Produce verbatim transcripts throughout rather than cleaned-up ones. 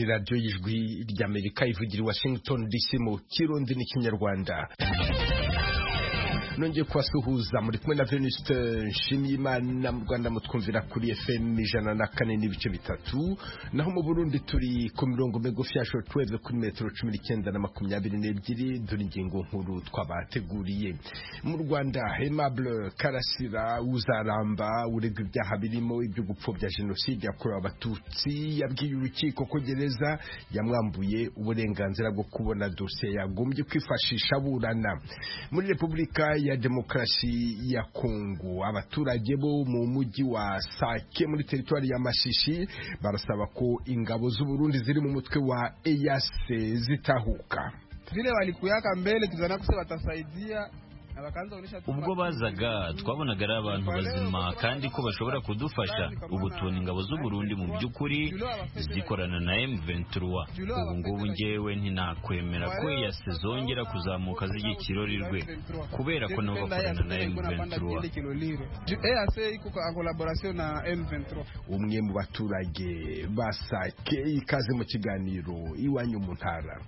radiyo y'ijwi ry'Amerika ivugira i Washington D C mu Kirundi n'Ikinyarwanda. Nongeye kwasuhuza muri kumwe na Venuste Nshimiyimana mu Rwanda mutwumvira kuri F M ijana na kane n'ibice bitatu, naho mu Burundi turi ku mirongo migufi ya shortwave kuri metero cumi n'icyenda na makumyabiri n'ebyiri. Dore ingingo nkuru twabateguriye. Mu Rwanda, Aimable Karasira uzaramba uregwa ibyaha birimo ibyo gupfobya jenoside yakorewe abatutsi yabwiye urukiko ko gereza yamwambuye uburenganzira bwo kubona dosiye yagombye kwifashisha aburana. Muri Repubulika ya Demokarasi ya Kongo, abaturage bo mu mujyi wa Sake muri teritwari ya Mashishi barasaba ko ingabo z'u Burundi ziri mu mutwe wa E A C zitahuka. Vile walikuyaka mbele kizana kuse batasaidia. Ubwo bazaga twabonaga ari abantu bazima kandi ko bashobora kudufasha. Ubu tubona ingabo z'u Burundi mu by'ukuri zikorana na M vingt-trois. Ubu ngubu njyewe ntinakwemera ko E A C zongera kuzamuka zijya Kirorirwe kubera ko nabo bakorana na M vingt-trois. Umwe mu baturage basake ikaze mu kiganiro iwanyu mu ntara.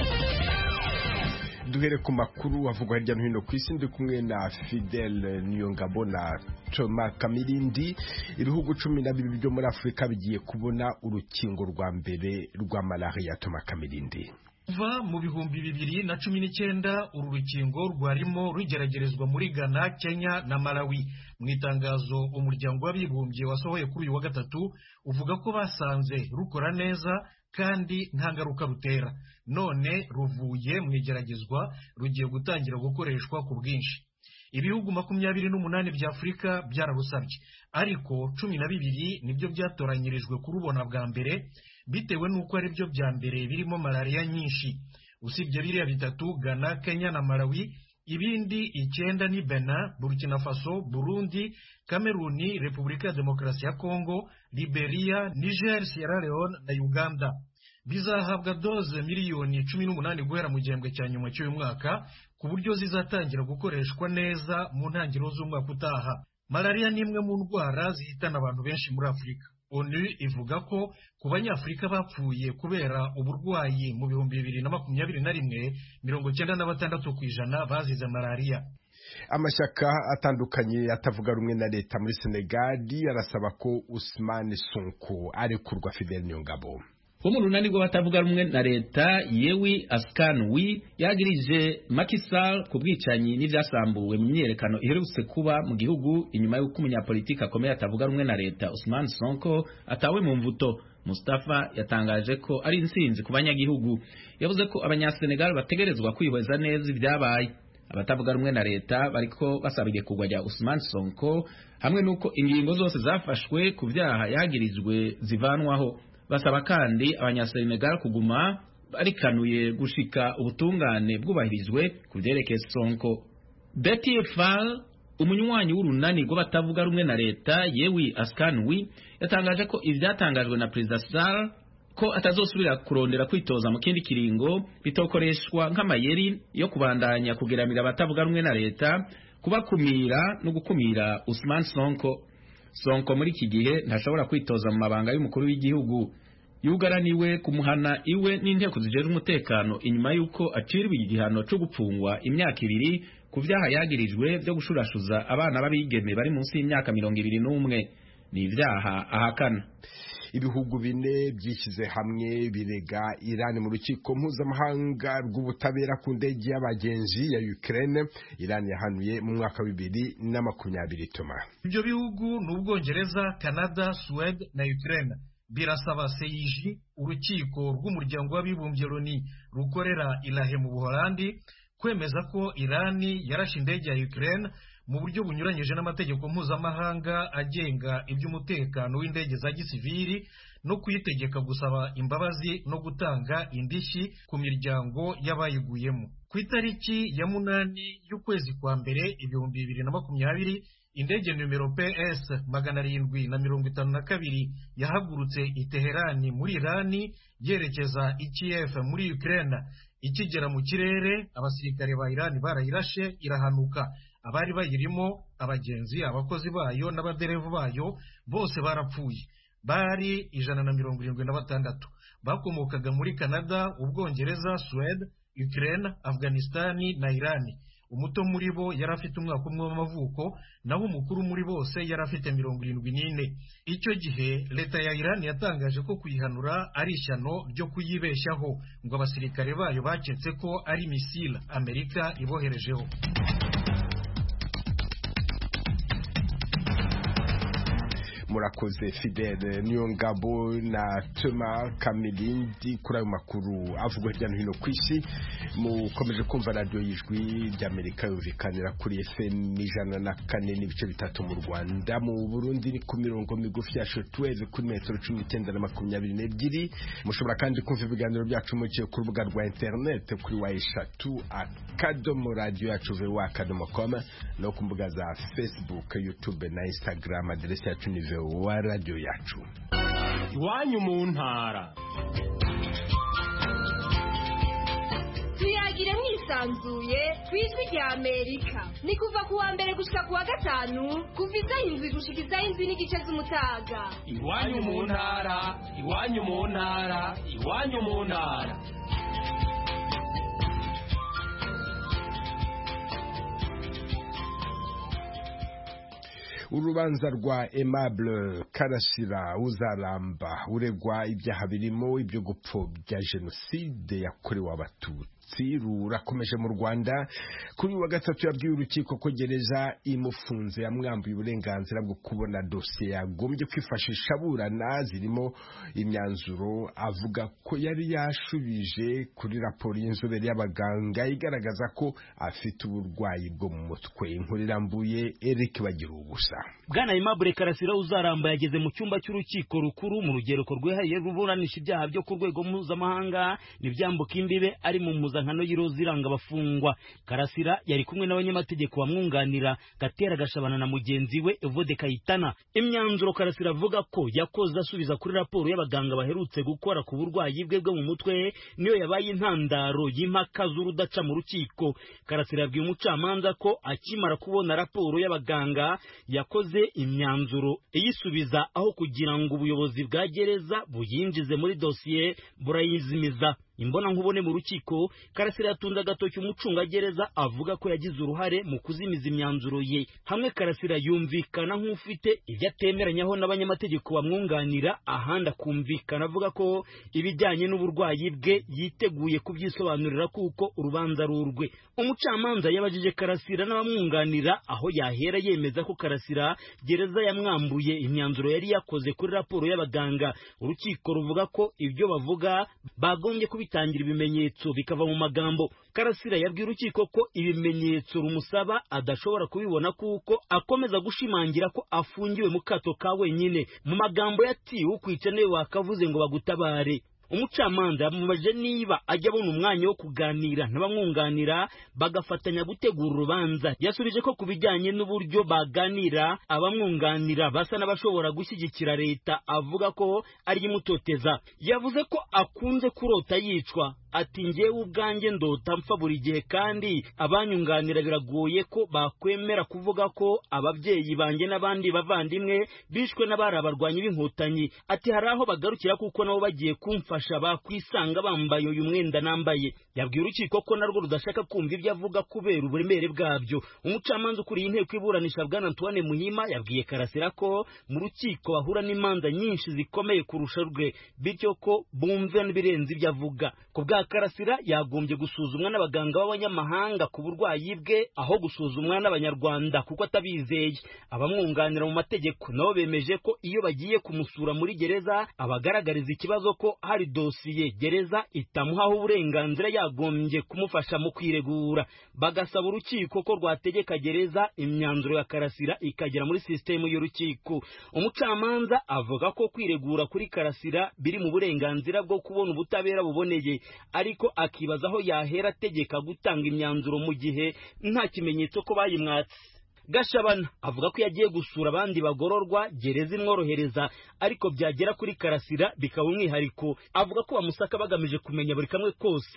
Duhere ku makuru avugwa hirya no hino ku isi, ndi kumwe na Fidel Niyongabo na Thomas Kamirindi. Ibihugu cumi na bibiri byo muri Afurika bigiye kubona urukingo rwa mbere rwa malaria. Thomas Kamirindi. Kuva mu bihumbi bibiri na cumi n'icyenda uru rukingo rwarimo rugeragerezwa muri Ghana, Kenya na Malawi. Mu itangazo umuryango w'abibumbye wasohoye kuri uyu wa gatatu uvuga ko basanze rukora neza kandi nta ngaruka rutera. None ruvuye mu igeragezwa rugiye gutangira gukoreshwa ku bwinshi. Ibihugu makumyabiri n'umunani bya Afurika byararusabye, ariko cumi na bibiri nibyo byatoranyirijwe kurubona bwa mbere bitewe n'uko ari byo bya mbere birimo malaria nyinshi. Usibye biriya bitatu, Ghana, Kenya na Malawi, ibindi icyenda ni Benin, Burkina Faso, Burundi, Kameruni, Repubulika ya Demokarasi ya Kongo, Liberia, Niger, Sierra Leone na Uganda. Bizahabwa doze miliyoni cumi n'umunani guhera mu gihembwe cya nyuma cy'uyu mwaka, ku buryo zizatangira gukoreshwa neza mu ntangiriro z'umwaka utaha. Malaria ni imwe mu ndwara zihitana abantu benshi muri Afurika. ONU ivuga ko ku banyafurika bapfuye kubera uburwayi mu bihumbi bibiri na makumyabiri na rimwe mirongo cyenda na batandatu ku ijana bazize malaria. Amashyaka atandukanye atavuga rumwe na leta muri Senegali arasaba ko Ousmane Sonko arekurwa. Fidel Niyongabo. Bo mu runani rw'abatavuga rumwe na leta Yewi Askanwi yagirije Macky Sall ku bwicanyi n'ivyasambuwe mu myerekano iherutse kuba mu gihugu inyuma y'uko umunyapolitiki akomeye atavuga rumwe na leta Ousmane Sonko atawe mu mvuto. Mustafa yatangaje ko ari insinzi ku banyagihugu. Yavuze ko abanyasenegal bategerezwa kwihweza neza ibyabaye. Abatavuga rumwe na leta bariko basabye kugwa rya Ousmane Sonko hamwe nuko ingingo zose zafashwe ku vyaha yagirijwe zivanwaho. Basaba kandi abanyasenegal kuguma barikanuye gushika ubutungane bwubahirizwe ku vyerekeye Sonko. Betty Fall, umunywanyi w'urunani rw'abatavuga rumwe na leta Yewi Askanwi, yatangaje ko ivyatangajwe na President Sall ko atazosubira kurondera kwitoza mu kindi kiringo bitokoreshwa nk'amayeri yo kubandanya kugeramira abatavuga rumwe na leta, kubakumira no gukumira Ousmane Sonko. Sonko muri iki gihe ntashobora kwitoza mu mabanga y'umukuru w'igihugu. Yugaraniwe kumuhana iwe n'inteko zijejwe umutekano inyuma y'uko aciriwe igihano cyo gupfungwa imyaka ibiri ku vyaha yagirijwe byo gushurashuza abana babigeme bari munsi y'imyaka mirongo ibiri n'umwe. Ni ivyaha ahakana. Ibihugu bine byishyize hamwe birega Iran mu rukiko mpuzamahanga rw'ubutabera ku ndege y'abagenzi ya Ukraine. Iran yahanuye mu mwaka wa bibiri na makumyabiri. Toma. Ibyo bihugu ni Ubwongereza, Canada, Suède na Ukraine. Birasaba C I J, urukiko rw'umuryango w'abibumbye Loni rukorera i La Haye mu Buholandi, kwemeza ko Iran yarashe indege ya Ukraine mu buryo bunyuranyije n'amategeko mpuzamahanga agenga iby'umutekano w'indege za gisivili, no kuyitegeka gusaba imbabazi no gutanga indishyi ku miryango y'abayiguyemo. Ku itariki ya munani y'ukwezi kwa mbere ibihumbi bibiri na makumyabiri, indege numero P S magana arindwi na mirongo itanu na kabiri yahagurutse i Teherani muri Irani yerekeza i Kiev muri Ukraine. Ikigera mu kirere, abasirikare ba Irani barayirashe irahanuka. Abari bayirimo, abagenzi, abakozi bayo n'abaderevu bayo bose barapfuye. Bari ijana na mirongo irindwi na batandatu. bakomokaga muri Canada, Ubwongereza, Suède, Ukraine, Afghanistan na Iran. Umuto muri bo yari afite umwaka umwe w'amavuko, naho umukuru muri bose yari afite mirongo irindwi n'ine. Icyo gihe leta ya Iran yatangaje ko kuyihanura ari ishyano ryo kuyibeshyaho, ngo abasirikare bayo baketse ko ari misile Amerika iboherejeho. Murakoze Fidele Niyongabo na Tuma Kamilindi kuri ayo makuru avugwa hirya no hino ku isi. Mukomeje kumva radio y'ijwi ry'Amerika yumvikanira kuri F M ijana na kane n'ibice bitatu mu Rwanda, mu Burundi ni ku mirongo migufi ya shortwave kuri metero cumi n'icyenda na makumyabiri n'ebyiri. Mushobora kandi kumva ibiganiro byacu muciye ku rubuga rwa internet kuri wa eshatu akadomo radio yacu voa akadomo com no ku mbuga za Facebook, YouTube na Instagram. Aderesi yacu ni wa radio yacu. Iwanyu mu ntara. Tuyagire mwisanzuye kwijwi rya Amerika. Ni kuva ku wa mbere gushika ku wa gatanu, kuva isaha indwi gushika isaha indwi n'igice z'umutaga. Iwanyu mu ntara, iwanyu mu ntara, iwanyu mu ntara. Urubanza rwa Aimable Karasira Uzaramba uregwa ibyaha birimo ibyo gupfobya jenoside yakorewe abatutsi rurakomeje mu Rwanda. Kuri wa gatatu yabwiye urukiko ko gereza imufunze yamwambuye uburenganzira bwo kubona dosiye yagombye kwifashisha aburana, zirimo imyanzuro avuga ko yari yashubije kuri raporo y'inzobere y'abaganga igaragaza ko afite uburwayi bwo mu mutwe. Inkuru irambuye Eric Bagira ubusa. Bwana Aimable Karasira Uzaramba yageze mu cyumba cy'urukiko rukuru mu rugereko rwihariye ruburanisha ibyaha byo ku rwego mpuzamahanga n'ibyambuka imbibe ari mu mpuzankano y'iroza iranga abafungwa. Karasira yari kumwe n'abanyamategeko bamwunganira Gatera Gashabana na mugenzi we Evode Kayitana. Imyanzuro Karasira avuga ko yakoze asubiza kuri raporo y'abaganga baherutse gukora ku burwayi bwe bwo mu mutwe niyo yabaye intandaro y'impaka z'urudaca mu rukiko. Karasira yabwiye umucamanza ko akimara kubona raporo y'abaganga yakoze imyanzuro iyisubiza aho kugira ngo ubuyobozi bwa gereza buyinjize muri dosiye burayizimiza. Imbona nkubone mu rukiko, Karasira yatunze agatoki umucungagereza avuga ko yagize uruhare mu kuzimiza imyanzuro ye. Hamwe Karasira yumvikana nk'ufite ibyo atemeranyaho n'abanyamategeko bamwunganira, ahandi akumvikana avuga ko ibijyanye n'uburwayi bwe yiteguye kubyisobanurira kuko urubanza rurwe. Umucamanza yabajije Karasira n'abamwunganira aho yahera yemeza ko Karasira gereza yamwambuye imyanzuro yari yakoze kuri raporo y'abaganga. Urukiko ruvuga ko ibyo bavuga bagombye bitangira ibimenyetso bikava mu magambo. Karasira yabwiye urukiko ko ibimenyetso rumusaba adashobora kubibona kuko akomeza gushimangira ko afungiwe mu kato ka wenyine. Mu magambo yati ukwica ne wakavuze ngo bagutabare. Umucamanza yamubajije niba ajya abona umwanya wo kuganira n'abamwunganira bagafatanya gutegura urubanza. Yasubije ko kubijyanye n'uburyo baganira abamwunganira basa n'abashobora gushyigikira leta, avuga ko ari imutoteza. Yavuze ko akunze kurota yicwa, ati njyewe ubwanjye ndota mpfa buri gihe kandi abanyunganira biragoye ko bakwemera kuvuga ko ababyeyi banjye n'abandi bavandimwe bishwe n'abari abarwanyi b'inkotanyi. Ati hari aho bagarukira kuko nabo bagiye kumfasha bakwisanga bambaye uyu mwenda nambaye. Yabwiye urukiko ko narwo rudashaka kumva ibyo avuga kubera uburemere bwabyo. Umucamanza ukuriye inteko iburanisha Bwana Antoine Muhima yabwiye Karasira ko mu rukiko bahura n'imanza nyinshi zikomeye kurusha rwe, bityo ko bumve n'ibirenze ibyo avuga. Kubwa Karasira yagombye gusuzumwa n'abaganga b'abanyamahanga ku burwayi bwe aho gusuzumwa n'abanyarwanda kuko atabizeye. Abamwunganira mu mategeko nabo bemeje ko iyo bagiye kumusura muri gereza abagaragariza ikibazo ko hari dosiye gereza itamuhaho uburenganzira yagombye kumufasha mu kwiregura. Bagasaba urukiko ko rwategeka gereza imyanzuro ya Karasira ikagera muri system y'urukiko. Umucamanza avuga ko kwiregura kuri Karasira biri mu burenganzira bwo kubona ubutabera buboneye, ariko akibaza aho yahera ategeka gutanga imyanzuro mu gihe nta kimenyetso ko bayimwatse. Gashabana avuga ko yagiye gusura abandi bagororwa gereza imworohereza, ariko byagera kuri Karasira bikaba umwihariko. Avuga ko bamusaka bagamije kumenya buri kamwe kose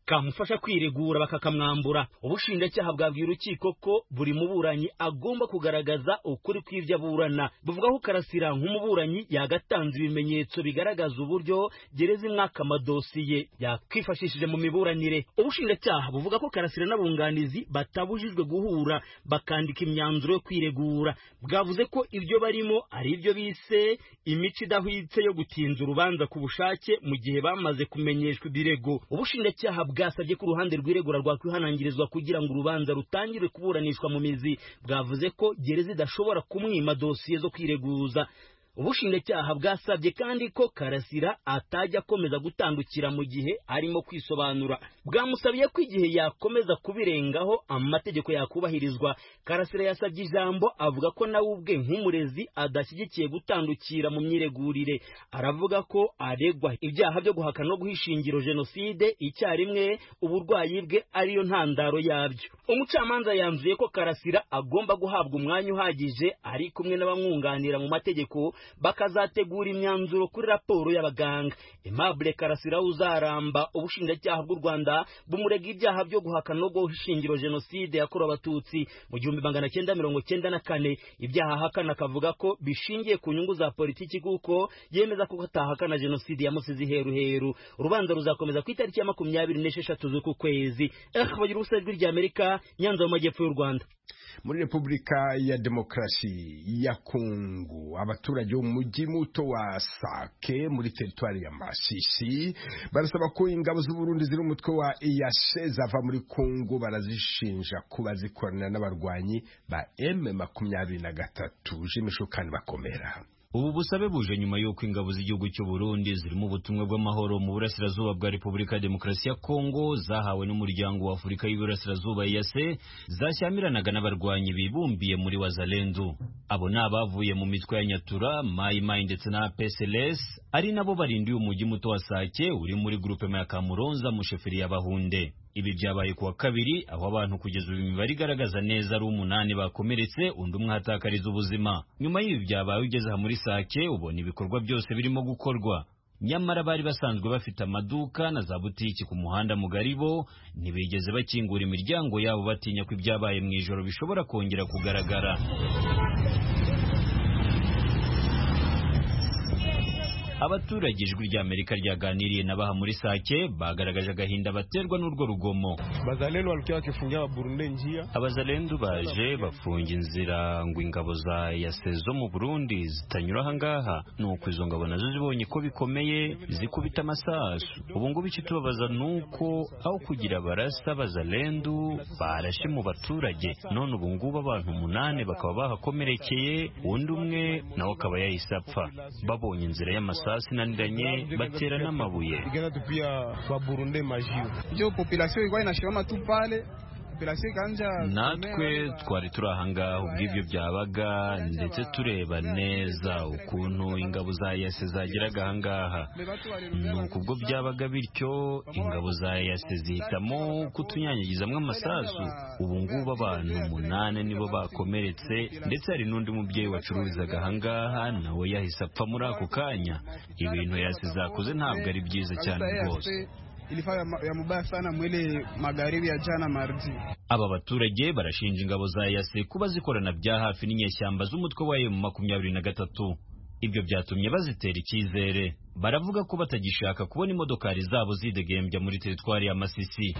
kamufasha kwiregura bakakamwambura. Ubushinjacyaha bwabwiye urukiko ko buri muburanyi agomba kugaragaza ukuri kw'ibyo aburana. Buvuga ko Karasira nk'umuburanyi yagatanze ibimenyetso bigaragaza uburyo gereza imwaka amadosiye yakwifashishije mu miburanire. Ubushinjacyaha buvuga ko Karasira n'abunganizi batabujijwe guhura bakandika imyanzuro yo kwiregura. Bwavuze ko ibyo barimo ari ibyo bise imico idahwitse yo gutinza urubanza ku bushake mu gihe bamaze kumenyeshwa ibirego. Ubushinjacyaha bwasabye ko uruhande rw'iregura rwakwihanangirizwa kugira ngo urubanza rutangire kuburanishwa mu mizi. Bwavuze ko gereza idashobora kumwima dosiye zo kwireguza. Ubushinjacyaha bwasabye kandi ko Karasira atajya akomeza gutandukira mu gihe arimo kwisobanura. Bwamusabiye ko igihe yakomeza kubirengaho amategeko yakubahirizwa. Karasira yasabye ijambo avuga ko nawe ubwe nk'umurezi adashyigikiye gutandukira mu myiregurire. Aravuga ko aregwa ibyaha byo guhakana no guhisha ingiro jenoside icyarimwe, uburwayi bwe ariyo ntandaro yabyo. Umucamanza yanzuye ko Karasira agomba guhabwa umwanya uhagije ari kumwe n'abamwunganira mu mategeko bakazategura imyanzuro kuri raporo y'abaganga. Aimable Karasira uzaramba ubushinjacyaha bw'u Rwanda bumurega ibyaha byo guhakana no guhisha ingiro jenoside yakorewe abatutsi mu gihumbi magana cyenda mirongo cyenda na kane. Ibyaha ahakana akavuga ko bishingiye ku nyungu za politiki kuko yemeza ko atahakana jenoside yamusize iheruheru. Urubanza ruzakomeza ku itariki ya makumyabiri n'esheshatu z'uku kwezi. Bagira ubusa ijwi ry'Amerika, Nyanza mu majyepfo y'u Rwanda. Muri Repubulika ya Demokarasi ya Kongo, abaturage bo mu mujyi muto wa Sake muri teritwari ya Masisi barasaba ko ingabo z'u Burundi ziri umutwe wa E A C zava muri Kongo. Barazishinja kuba zikorana n'abarwanyi ba M makumyabiri na gatatu. Jimisho kandi bakomera. Ubu busabe buje nyuma y'uko ingabo z'igihugu cy'u Burundi zirimo ubutumwa bw'amahoro mu burasirazuba bwa Repubulika ya Demokarasi ya Kongo zahawe n'umuryango wa Afurika y'Iburasirazuba E A C zashyamiranaga n'abarwanyi bibumbiye muri Wazalendo. Abo nabavuye mu mitwe ya Nyatura, Mai Mai ndetse na P S L S ari nabo barindiye umujyi muto wa Sake uri muri groupe ya Kamuronza mu sheferi y'Abahunde. Ibi byabaye kuwa kabiri aho abantu kugeza ubu imibare igaragaza neza ari umunani bakomeretse undi umwe hatakariza ubuzima. Nyuma y'ibi byabaye ugeze muri Sake ubona ibikorwa byose birimo gukorwa. Nyamara bari basanzwe bafite amaduka na za butiki ku muhanda mugari bo ntibigeze bakingura imiryango yabo batinya ko ibyabaye mu ijoro bishobora kongera kugaragara. Abaturage ijwi ry'Amerika ryaganiriye nabaha muri Sake bagaragaje agahinda baterwa n'urwo rugomo. Bazalendo walikuwa wakifungia wa Burundi njia. Abazalendo baje bafunga inzira ngo ingabo za E A C zo mu Burundi zitanyura hangaha. Nuko izo ngabo nazo zibonye ko bikomeye zikubita amasasu. Ubu ngo bicitubabaza nuko aho kugira barasa Abazalendo barashe mu baturage. None ubu ngubu abantu umunani bakaba bahakomerekeye, undi umwe nawe akaba yahise apfa. Babonye inzira y'amasasu sinaniranye batera n'amabuye. Igana tupia wa Burundi majiyo. Jo population ilikuwa inashirama tu pale. Natwe twari turi ahangaha ubw'ibyo byabaga ndetse tureba neza ukuntu ingabo za E A C zageraga ahangaha. Nuko ubwo byabaga bityo ingabo za E A C zihitamo kutunyanyagizamwo amasasu. Ubu ngubu abantu umunani nibo bakomeretse ndetse hari n'undi mubyeyi wacururizaga ahangaha nawe yahise apfa muri ako kanya. Ibintu E A C zakoze ntabwo ari byiza cyane rwose. Ilifanya ya mubaya sana mwele magharibi ya jana mardi. Aba baturage barashinja ingabo za E A C kuba zikorana bya hafi n'inyeshyamba z'umutwe wa M makumyabiri na gatatu. Ibyo byatumye bazitera icyizere. Baravuga ko batagishaka kubona imodokari zabo zidegembya muri teritwari ya Masisi.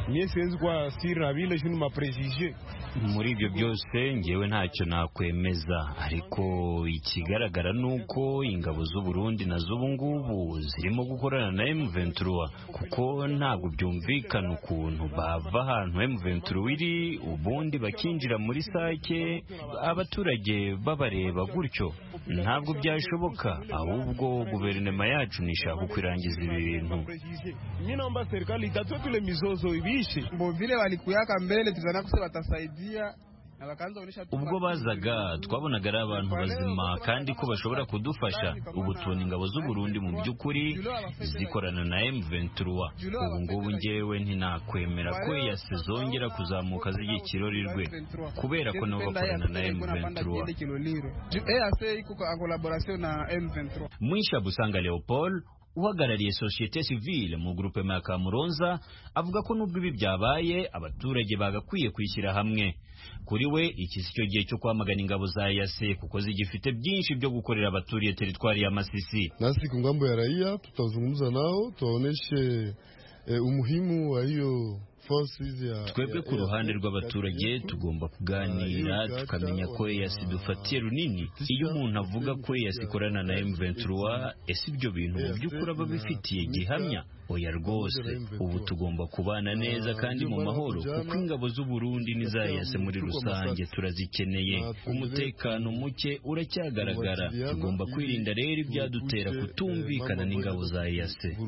Muri ibyo byose ngewe ntacyo nakwemeza, ariko ikigaragara nuko ingabo z'u Burundi nazo ubu ngubu zirimo gukorana na M vingt-trois kuko ntabwo byumvikana ukuntu bava ahantu M vingt-trois iri ubundi bakinjira muri Sake abaturage babareba gutyo. Ntabwo byashoboka, ahubwo guverinoma yacu nishaka kwirangiza ibi bintu. Ninaomba serikali itatue tule mizozo ibishe. Mbo vile walikuyaka mbele tuzana kuse batasaidia. Ubwo bazaga twabonaga ari abantu bazima kandi ko bashobora kudufasha. Ubu tubona ingabo z'u Burundi mu by'ukuri zikorana na M vingt-trois. Ubu ngubu ngewe ntinakwemera ko E A C zongera kuzamuka zijya ikirorirwe kubera ko nabo bakorana na M vingt-trois. Mwisha Busanga Leopold uhagarariye societe civile mu groupe ya Kamuronza avuga ko nubwo ibi byabaye abaturage bagakwiye kwishyira hamwe. Kuri we iki si cyo gihe cyo kwamagana ingabo za E A C kuko zigifite byinshi byo gukorera abaturiye teritwari ya Masisi. Nasi ku ngambo ya raia tutazungumza nao tuwaoneshe eh, umuhimu wa hiyo. Twebwe ku ruhande rw'abaturage tugomba kuganira tukamenya ko E A C dufatiye runini. Iyo umuntu avuga ko E A C ikorana na M vingt-trois, ese ibyo bintu mu by'ukuri aba bifitiye gihamya? Oya rwose, ubu tugomba kubana neza kandi mu mahoro kuko ingabo z'u Burundi n'iza E A C muri rusange turazikeneye. Umutekano muke uracyagaragara, tugomba kwirinda rero ibyadutera kutumvikana n'ingabo za E A C.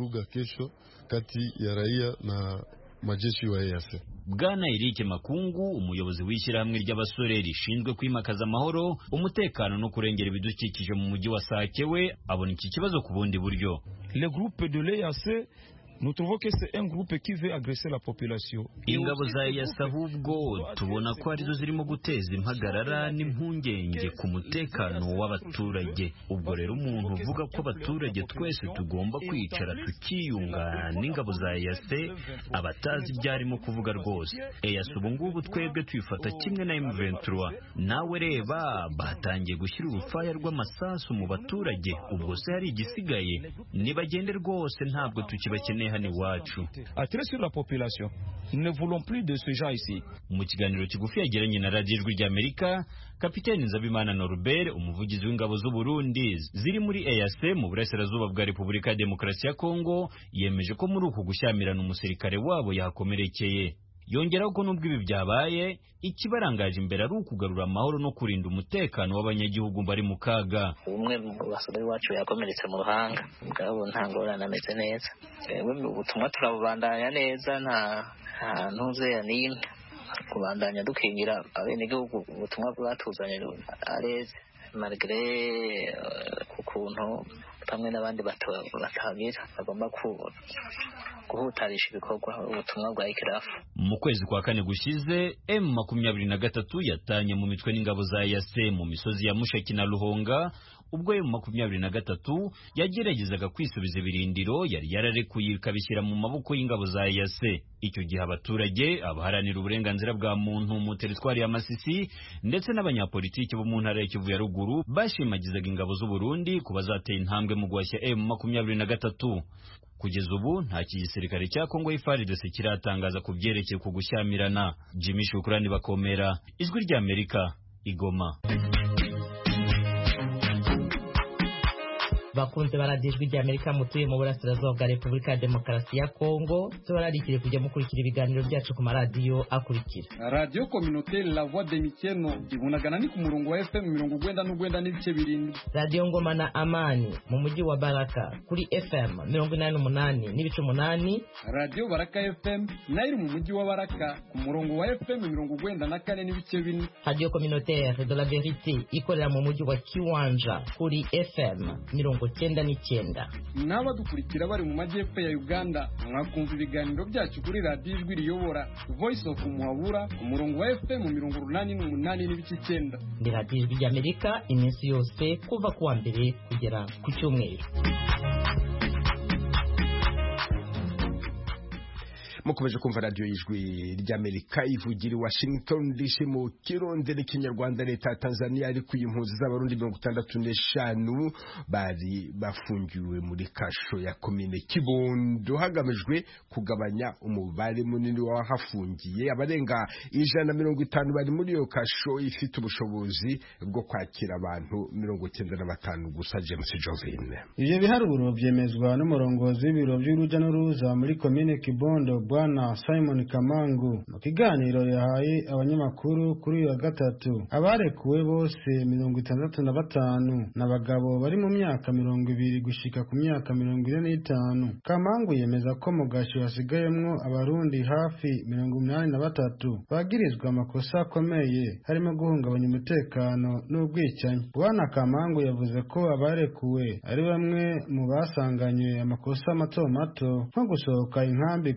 Kati ya raia na majeshi wa E A C. Bwana Eric Makungu, umuyobozi w'ishyirahamwe ry'abasore rishinzwe kwimakaza amahoro, umutekano no kurengera ibidukikije mu mujyi wa Sake, we abona iki kibazo ku bundi buryo. Le groupe de l'E A C, nous trouvons que c'est un groupe qui veut agresser la population. Ingabo za E A C ahubwo tubona ko arizo zirimo guteza impagarara n'impungenge ku mutekano w'abaturage. Ubwo rero umuntu uvuga ko abaturage twese tugomba kwicara tukiyunga n'ingabo za E A C abatazi ibyarimo kuvuga rwose. E A C ubu ngubu twebwe tuyifata kimwe na M vingt-trois. Nawe reba batangiye gushyira urufaya rw'amasasu mu baturage. Ubwo se hari igisigaye? Nibagende rwose ntabwo tukibakeneye hano iwacu. Attirer sur la population. Nous ne voulons plus de ce genre ici. Mu kiganiro kigufi yagiranye na Radio Ijwi ry'Amerika, Kapiteni Nzabimana Norbert, umuvugizi w'ingabo z'u Burundi ziri muri E A C mu burasirazuba bwa Repubulika ya Demokarasi ya Kongo, yemeje ko muri uku gushyamirana umusirikare wabo yahakomerekeye. Yongeraho ko nubwo ibi byabaye, ikibarangaje imbere ari ukugarura amahoro no kurinda umutekano w'abanyagihugu bari mu kaga. Umwe mu basore wacu yakomeretse mu ruhanga, ngabo nta ngorane ameze neza. Ubutumwa turabandanya neza, nta hantu ze n'imwe kubandanya dukingira abenegihugu. Ubutumwa bwatuzanye areze malgré kukuntu bamwe n'abandi batagira bagomba guhutarisha ibikorwa ubutumwa bwa ikirafu. Mu kwezi kwa kane gushize M makumyabiri na gatatu yatanye mu mitwe n'ingabo za E A C mu misozi ya Mushaki na Ruhonga, ubwo M makumyabiri na gatatu yageragezaga kwisubiza ibirindiro yari yararekuye ikabishyira mu maboko y'ingabo za E A C. Icyo gihe abaturage, abaharanira uburenganzira bwa muntu mu teritwari ya Masisi ndetse n'abanyapolitiki bo mu ntara ya Kivu ya ruguru bashimagizaga ingabo z'u Burundi kuba zateye intambwe mu guhashya M makumyabiri na gatatu. Kugeza ubu nta kigisirikare cya Kongo F A R D C kiratangaza ku byerekeye ku gushyamirana. Jimmy Shukrani Bakomera, Ijwi ry'Amerika, Igoma. Bakunze baradijwi ry'Amerika mutuye mu burasirazuba bwa Repubulika ya Demokarasi ya Kongo, tubararikire kujya mukurikira ibiganiro byacu ku maradiyo akurikira. Radio Communautaire La Voix de Mikeno ibunagana ni ku murongo wa F M mirongo urwenda n'urwenda n'ibice birindwi. Radio Ngoma na Amani mu mujyi wa Baraka kuri F M mirongo inani n'umunani n'ibice umunani. Radio Baraka F M nayo mu mujyi wa Baraka ku murongo wa F M mirongo urwenda na kane n'ibice bine. Radio Communautaire de la Vérité ikorera mu mujyi wa Kiwanja kuri F M mirongo cyenda n'icyenda. N'aba dukurikira bari mu majyepfo ya Uganda mwakumva ibiganiro byacu kuri Radio Ijwi riyobora Voice of Muhabura ku murongo wa F M mirongo urunani n'umunani n'ibice icyenda. Ndi Radio Ijwi ry'Amerika iminsi yose kuva kuwa mbere kugera ku cyumweru. mukomeje kumva radio y'Ijwi ry'Amerika ivugira i Washington D C mu Kirundi n'ikinyarwanda. Leta ya Tanzania ari kuyimpuzi z'abarundi mirongo itandatu n'eshanu bari bafungiwe muri kasho ya komine Kibondo hagamijwe kugabanya umubare munini w'ahafungiye. Abarenga ijana mirongo itanu bari muri iyo kasho ifite ubushobozi bwo kwakira abantu mirongo icyenda na batanu gusa. James Jovine. Ivyo biharuro byemezwa n'umurongozi w'ibiro by'uruja n'uruza muri komine Kibondo Bwana Simon Kamangu mu kiganiro yahaye abanyamakuru kuri uyu gatatu. Abarekuwe bose mirongo itandatu na batanu n'abagabo bari mu myaka mirongo ibiri gushika ku myaka mirongo ine n'itanu. Kamangu yemeza ko mu gashi hasigayemwo abarundi hafi mirongo umunani na batatu bagirizwa amakosa akomeye harimo guhungabanya umutekano n'ubwicanyi. Bwana Kamangu yavuze ko abarekuwe ari bamwe mu basanganywe amakosa mato mato nko gusohoka inkambi kujya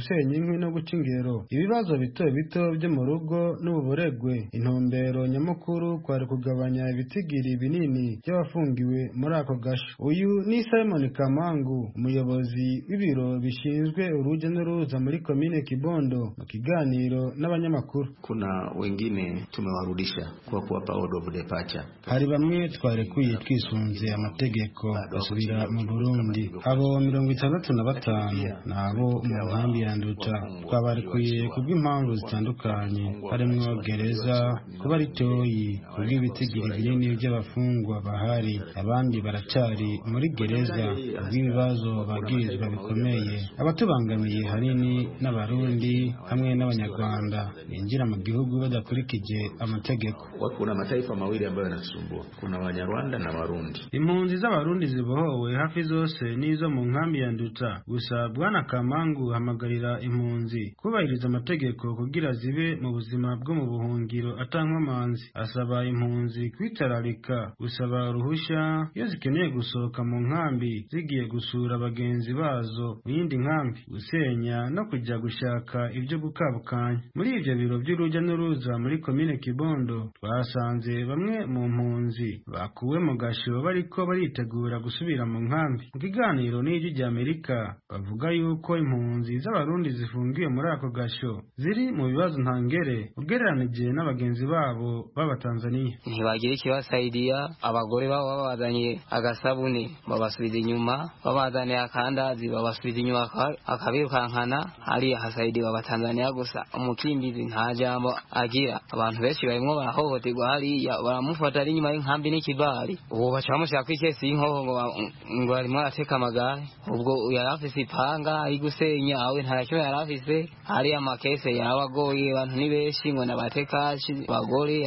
gusenya inkwi no guca ingero ibibazo bito bito byo mu rugo n'ububoregwe. Intumbero nyamukuru kwari kugabanya ibitigiri binini by'abafungiwe muri ako gasho. Uyu ni Simon Kamangu, umuyobozi w'ibiro bishinzwe urujya n'uruza muri komine Kibondo, mu kiganiro n'abanyamakuru. Kuna wengine tumewarudisha kwa kuwapa order of departure. Hari bamwe twarekuye twisunze amategeko basubira mu Burundi. Abo mirongo itandatu na batanu nabo mu nkambi ya Nduta twabarekuye kubw'impamvu zitandukanye, harimo gereza kuba ritoyi, kubw'ibitigiri binini by'abafungwa bahari, abandi baracari muri gereza kubw'ibibazo bagirizwa bikomeye. Abatubangamiye hanini n'abarundi hamwe n'abanyarwanda binjira mu gihugu badakurikije amategeko. Kuna mataifa mawili ambayo yanasumbua, kuna Wanyarwanda na Warundi. Impunzi z'abarundi zibohowe hafi zose nizo mu nkambi ya Nduta. Gusa Bwana Kamangu hamagarira impunzi kubahiriza amategeko kugira zibe mu buzima bwo mu buhungiro atankomanzi. Asaba impunzi kwitararika gusaba uruhushya iyo zikeneye gusohoka mu nkambi zigiye gusura bagenzi bazo mu yindi nkambi, gusenya no kujya gushaka ibyo gukabukanya. Muri ibyo biro by'urujya n'uruza muri komine Kibondo twasanze bamwe mu mpunzi bakuwe mu gasho bariko baritegura gusubira mu nkambi. Mu kiganiro n'ijwi ry'Amerika bavuga yuko impunzi z'abarundi zifungiwe muri ako gasho ziri mu bibazo ntangere ugereranije n'abagenzi babo b'Abatanzania. Ntibagira ikibasaidiya, abagore babo babazaniye agasabune babasubiza inyuma, babazaniye akandazi babasubiza inyuma akabirukankana. Hariya hasaidiwe Abatanzania gusa, umukimbizi nta jambo agira. Abantu benshi barimo barahohoterwa hariya, baramufata ari inyuma y'inkambi n'ikibari. Ubu baca bamushyira ku ikesi y'inkoho ngo barimo arateka amagare. Ubwo yari afise ipanga ari gusenya, awe nta kimwe yari afise. Hariya amakese yarabagoye, abantu ni benshi ngo nabatekashi, abagore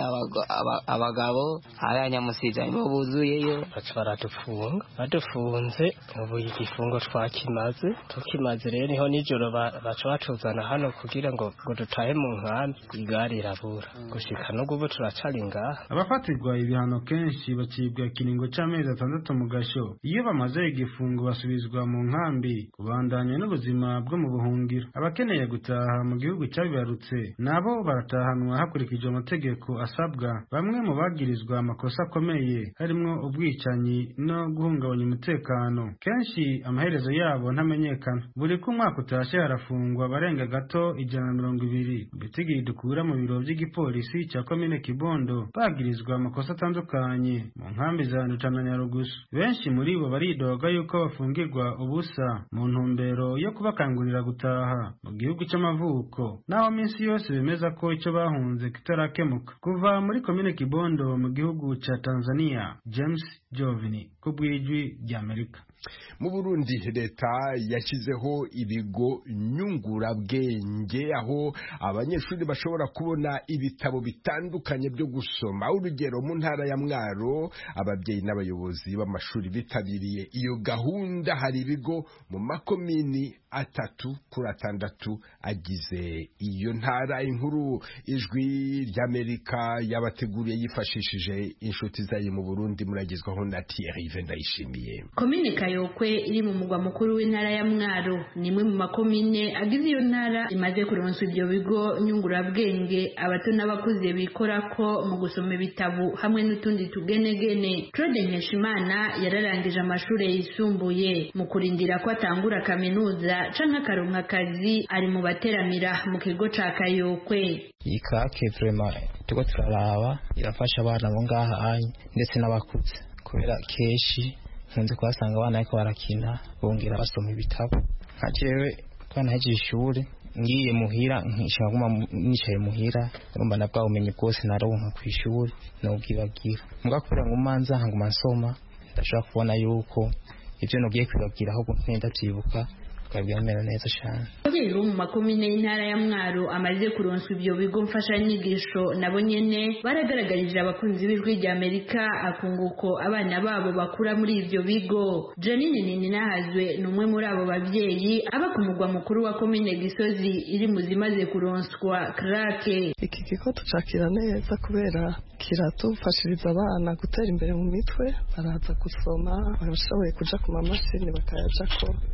abagabo. Hariya Nyamusiza nibo buzuyeyo, baca baradufunga. Badufunze ubu igifungo twakimaze, tukimaze rero niho nijoro baca batuzana hano kugira ngo ngo dutahe mu nkambi. Igare irabura gushika no gubo turacari ngaha. Abafatirwa ibihano kenshi bacibwa ikiringo c'amezi atandatu mu gasho. Iyo bamaze igifungo basubizwa mu nkambi kubandanya n'ubuzima bwo mu buhungiro. Abakeneye gutaha mu gihugu cyabibarutse nabo baratahanwa hakurikijwe amategeko asabwa. Bamwe mu bagirizwa amakosa akomeye harimo ubwicanyi no guhungabanya umutekano, kenshi amaherezo yabo ntamenyekana. Buri ku mwaka utashe harafungwa barenga gato ijana na mirongo ibiri. Bitigiri dukura mu biro by'igipolisi cya komine Kibondo bagirizwa amakosa atandukanye mu nkambi za Nduta na Nyarugusu. Benshi muri bo baridoga yuko bafungirwa ubusa mu ntumbero yo kubakangurira gutaha mu gihugu cy'amavuko, naho minsi yose bemeza ko icyo bahunze kitarakemuka. Kuva muri komine Kibondo mu gihugu cya Tanzania, James Jovini ku bw'ijwi ry'Amerika. Mu Burundi leta yashyizeho ibigo nyungurabwenge aho abanyeshuri bashobora kubona ibitabo bitandukanye byo gusoma. Urugero, mu ntara ya Mwaro ababyeyi n'abayobozi b'amashuri bitabiriye iyo gahunda. Hari ibigo mu makomini atatu kuri atandatu agize iyo ntara. Inkuru ijwi ry'Amerika yabateguriye yifashishije inshuti zayo mu Burundi, muragezwaho na Thierry Vendayishimiye. Komine Kayokwe iri mu mugwa mukuru w'intara ya Mwaro ni imwe mu makomine agize iyo ntara imaze kuronswa ibyo bigo nyungurabwenge abato n'abakuze bikorako mu gusoma ibitabo hamwe n'utundi tugenegene. Claude Nkeshimana yararangije amashuri yisumbuye. Mu kurindira ko atangura kaminuza canke akaronka akazi ari mu bateramira mu kigo ca Kayokwe. Iyi kake vraiment tuko turaraba irafasha abana bo ngaha ndetse n'abakuze, kubera keshi nkunze kuhasanga abana ariko barakina bongera basoma ibitabo. Nka jewe twanahejeje ishuri ngiye muhira nkishaka kuma nicaye muhira urumva nabwa umenye bwose naronka ku ishuri no bwibagira mugakora ngo manza hanguma nsoma ndashaka kubona yuko ivyo nogiye kwibagira aho ntenda byibuka kabiyamera neza cyane. Rero mu makomine y'intara ya Mwaro amaze kuronswa ibyo bigo mfashanyigisho nabo nyene baragaragarije abakunzi b'ijwi ry'Amerika akunguko abana babo bakura muri ibyo bigo. Janine Ninahazwe numwe muri abo bavyeyi aba ku mugwa mukuru wa komine Gisozi iri mu zimaze kuronswa krake. Iki kigo tucakira neza kubera kiratufashiriza abana gutera imbere mu mitwe, baraza gusoma, barashoboye kuja ku mamashini bakayajako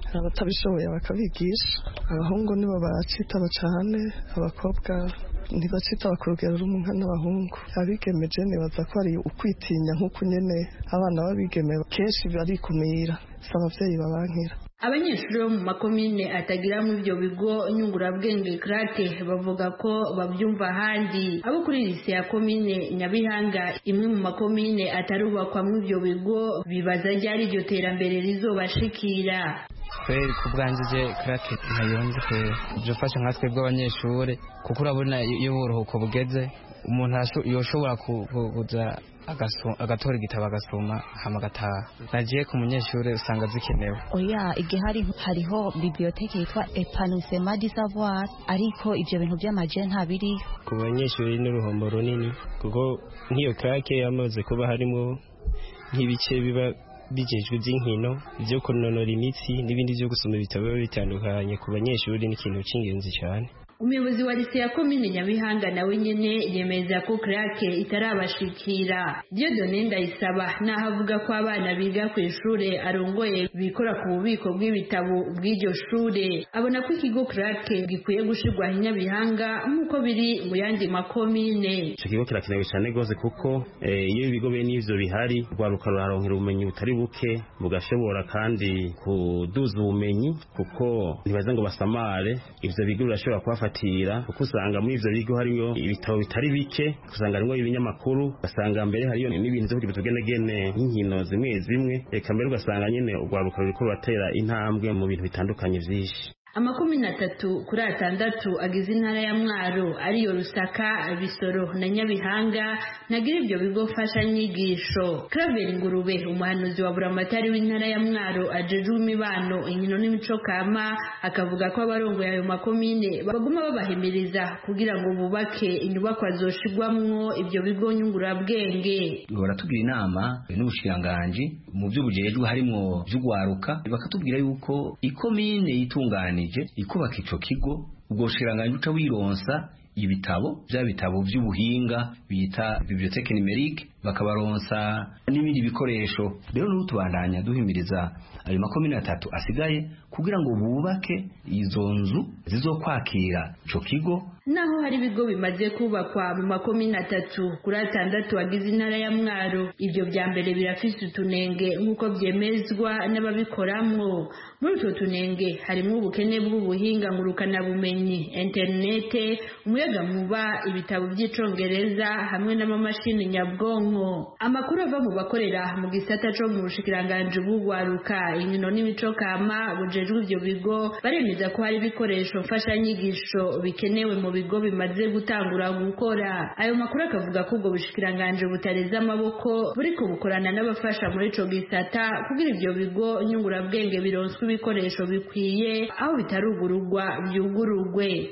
abatabishoboye bakabigisha. Abahungu nibo bacitaba cyane, abakobwa ntibacitaba ku rugero rumwe n'abahungu. Abigemeje nibaza ko ari ukwitinya nk'uko nyene abana babigeme kenshi barikumira, si abavyeyi babankira. Abanyeshuri bo mu makomine atagira mu ibyo bigo nyungurabwenge krate bavuga ko babyumva ahandi. Abo kuri lise ya komine Nyabihanga imwe mu makomine atarubakwa mu ibyo bigo bibaza ryari iryo terambere rizobashikira. Kweli kubwanjije krate ntayonze kwe byofasha nka twebwe abanyeshuri kuko urabona iyo uburuhuko bugeze umuntu yoshobora kuza agatora igitabo agasoma hama agataha. Nagiye ku munyeshuri usanga zikenewe. Oya, igihe hari hariho biblioteke yitwa Épanouissement du Savoir, ariko ibyo bintu by'amaje ntabiri. Ku banyeshuri n'uruhombo runini kuko nk'iyo krake yamaze kuba harimo nk'ibice biba bijejwe by'inkino byo kunonora imitsi n'ibindi byo gusoma ibitabo bitandukanye. Ku banyeshuri ni ikintu cy'ingenzi cyane. Umuyobozi wa lise ya komine Nyabihanga nawe nyene yemeza ko krake itarabashikira. Dieudonne Ndayisaba naho avuga ko abana biga ku ishure arongoye bikora ku bubiko bw'ibitabo bw'iryo shure, abona ko ikigo krake gikwiye gushirwa i Nyabihanga nk'uko biri mu yandi makomine. Ico kigo kirakenewe cyane gose kuko iyo ibigo bene ivyo bihari rwaruka ruraronkera ubumenyi butari buke, bugashobora kandi kuduza ubumenyi kuko ntibaza ngo basamare. Ivyo bigo birashobora kuba kuko usanga muri ivyo bigo hariyo ibitabo bitari bike, usanga harimo ibinyamakuru, ugasanga mbere hariyo n'ibintu byo kutugenegene nk'inkino zimwe zimwe, reka mbere ugasanga nyene urwaruka ruriko ruratera intambwe mu bintu bitandukanye vyinshi. Amakomine atatu kuri atandatu agize intara ya Mwaro ariyo Rusaka, Bisoro na Nyabihanga nagira ibyo bigo fasha nyigisho. Claver Ngurube umuhanuzi wa buramatari w'intara ya Mwaro ajejwe imibano, inkino n'imico kama akavuga ko abarongo yayo makomine baguma babahimiriza kugira ngo bubake inyubako zoshigwamwo ibyo bigo nyungurabwenge. Baratubwira inama n'ubushiranganje mu by'ubujejwe harimo by'ugwaruka, bakatubwira yuko ikomine yitungana ikubaka ico kigo ubwo bushiranganje uca wironsa ibitabo bya bitabo by'ubuhinga bita biblioteke numerique, bakabaronsa n'ibindi bikoresho. Rero n'utubandanya duhimiriza ayo makomine atatu asigaye kugira ngo bubake izo nzu zizokwakira ico kigo. Naho hari ibigo bimaze kubakwa mu makomine atatu kuri atandatu agize intara ya Mwaro, ibyo bya mbere birafise utunenge nk'uko byemezwa n'ababikoramwo. Muri utwo tunenge harimo ubukene bw'ubuhinga ngurukana bumenyi, interinete, umuyaga nkuba, ibitabo by'icongereza hamwe n'amamashini nyabwonko. Amakuru ava mu bakorera mu gisata co mu bushikiranganje bw'ugwaruka, inkino n'imico kama bujejwe ibyo bigo baremeza ko hari ibikoresho mfasha nyigisho bikenewe mu bigo bimaze gutangura gukora. Ayo makuru akavuga ko ubwo bushikiranganje butareza amaboko buriko bukorana n'abafasha muri ico gisata kugira ibyo bigo nyungurabwenge bironswe ibikoresho bikwiye, aho bitarugururwa byugururwe.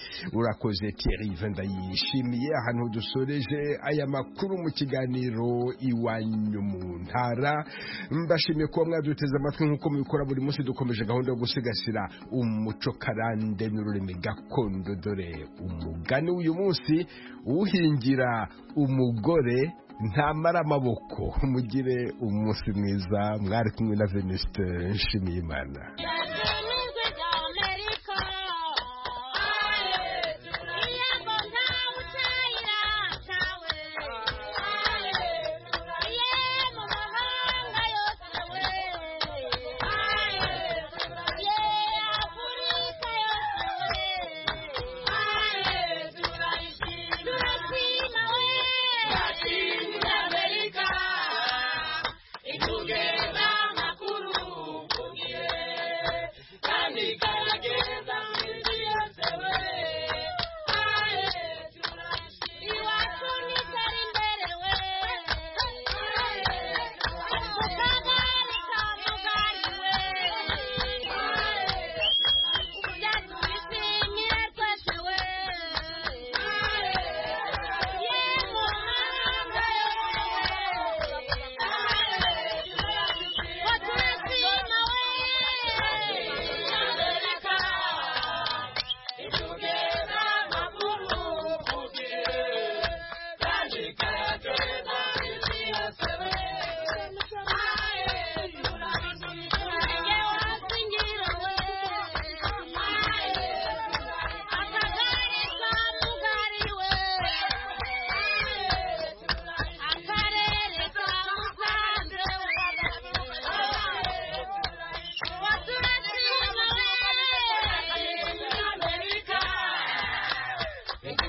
Urakoze Thierry Vendayishimiye. Ahantu dusoreje aya makuru mu kiganiro Iwanyu mu Ntara. Mbashimiye kuba mwaduteze amatwi nk'uko mubikora buri munsi. Dukomeje gahunda yo gusigasira umuco karande n'ururimi gakondo. Dore umugani w'uyu munsi: uhingira umugore ntamara amaboko. Mugire umunsi mwiza. Mwari kumwe na Venuste Nshimiyimana.